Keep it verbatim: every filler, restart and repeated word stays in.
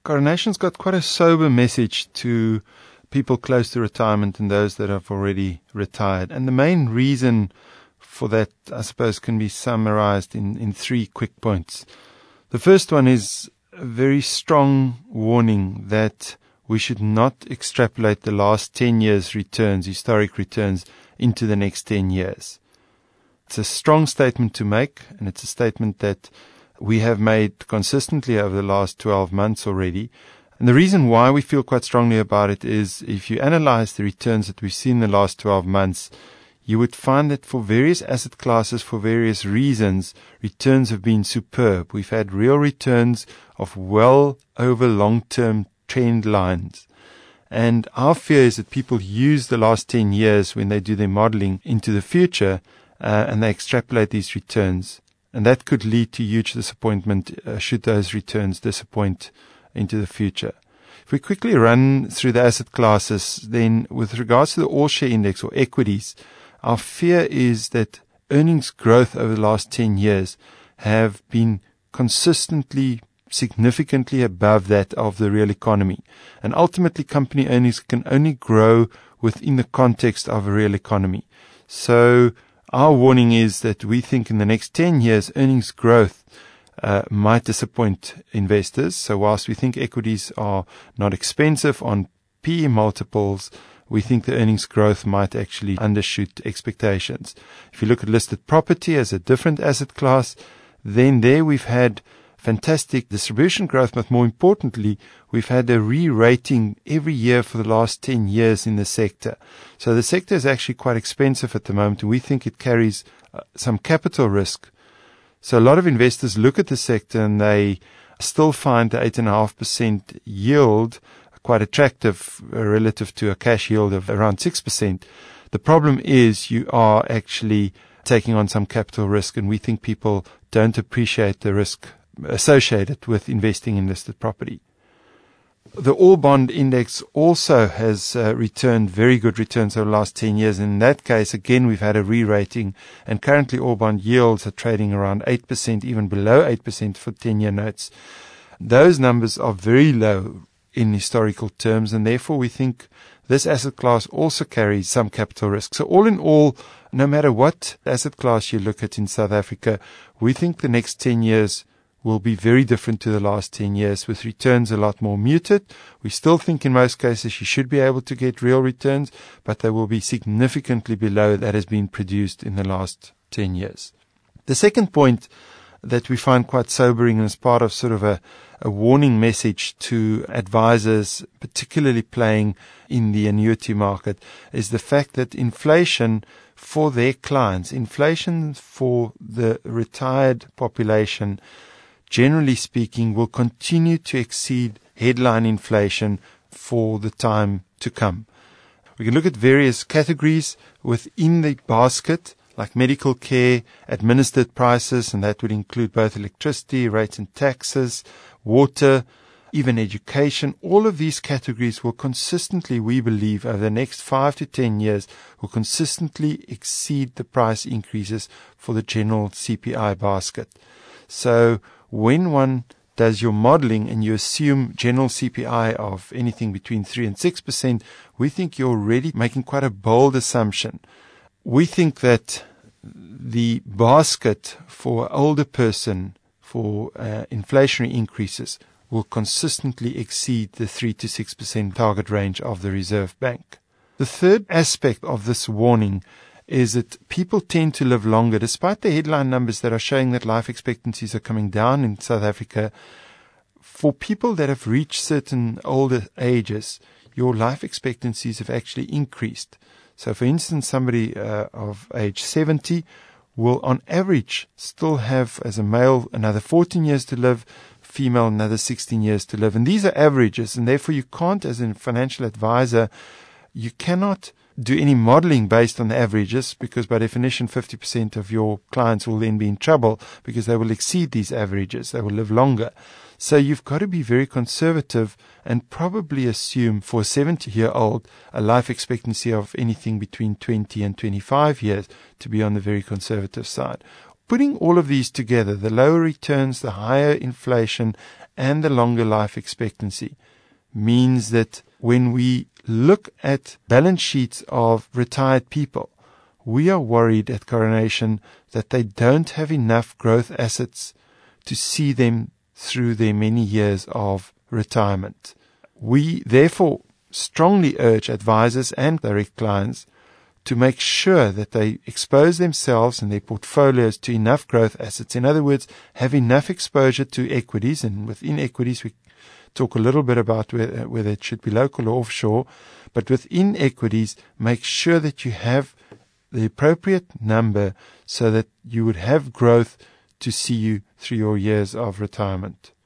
Coronation's got quite a sober message to people close to retirement and those that have already retired. And the main reason for that, I suppose, can be summarized in, in three quick points. The first one is a very strong warning that we should not extrapolate the last ten years' returns, historic returns, into the next ten years. It's a strong statement to make, and it's a statement that we have made consistently over the last twelve months already. And the reason why we feel quite strongly about it is if you analyze the returns that we've seen in the last twelve months, you would find that for various asset classes, for various reasons, returns have been superb. We've had real returns of well over long-term trend lines. And our fear is that people use the last ten years when they do their modeling into the future, uh, and they extrapolate these returns. And that could lead to huge disappointment uh, should those returns disappoint into the future. If we quickly run through the asset classes, then with regards to the all-share index or equities, our fear is that earnings growth over the last ten years have been consistently significantly above that of the real economy. And ultimately, company earnings can only grow within the context of a real economy. So our warning is that we think in the next ten years, earnings growth uh, might disappoint investors. So whilst we think equities are not expensive on P E multiples, we think the earnings growth might actually undershoot expectations. If you look at listed property as a different asset class, then there we've had fantastic distribution growth, but more importantly, we've had a re-rating every year for the last ten years in the sector. So the sector is actually quite expensive at the moment, and we think it carries uh, some capital risk. So a lot of investors look at the sector and they still find the eight point five percent yield quite attractive uh, relative to a cash yield of around six percent. The problem is you are actually taking on some capital risk, and we think people don't appreciate the risk associated with investing in listed property. The All Bond Index also has uh, returned very good returns over the last ten years. In that case, again, we've had a re-rating, and currently all bond yields are trading around eight percent, even below eight percent for ten-year notes. Those numbers are very low in historical terms, and therefore we think this asset class also carries some capital risk. So all in all, no matter what asset class you look at in South Africa, we think the next ten years will be very different to the last ten years, with returns a lot more muted. We still think in most cases you should be able to get real returns, but they will be significantly below that has been produced in the last ten years. The second point that we find quite sobering as part of sort of a, a warning message to advisors, particularly playing in the annuity market, is the fact that inflation for their clients, inflation for the retired population, generally speaking, will continue to exceed headline inflation for the time to come. We can look at various categories within the basket, like medical care, administered prices, and that would include both electricity, rates and taxes, water, even education. All of these categories will consistently, we believe, over the next five to ten years, will consistently exceed the price increases for the general C P I basket. So when one does your modeling and you assume general C P I of anything between three and six percent, we think you're already making quite a bold assumption. We think that the basket for an older person for uh, inflationary increases will consistently exceed the three to six percent target range of the Reserve Bank. The third aspect of this warning is that people tend to live longer. Despite the headline numbers that are showing that life expectancies are coming down in South Africa, for people that have reached certain older ages, your life expectancies have actually increased. So, for instance, somebody uh, of age seventy will, on average, still have, as a male, another fourteen years to live, female, another sixteen years to live. And these are averages, and therefore you can't, as a financial advisor, you cannot do any modeling based on the averages, because by definition fifty percent of your clients will then be in trouble because they will exceed these averages. They will live longer. So you've got to be very conservative and probably assume for a seventy-year-old a life expectancy of anything between twenty and twenty-five years to be on the very conservative side. Putting all of these together, the lower returns, the higher inflation, and the longer life expectancy means that when we look at balance sheets of retired people, we are worried at Coronation that they don't have enough growth assets to see them through their many years of retirement. We therefore strongly urge advisors and direct clients to make sure that they expose themselves and their portfolios to enough growth assets. In other words, have enough exposure to equities, and within equities we talk a little bit about whether, whether it should be local or offshore, but within equities, make sure that you have the appropriate number so that you would have growth to see you through your years of retirement.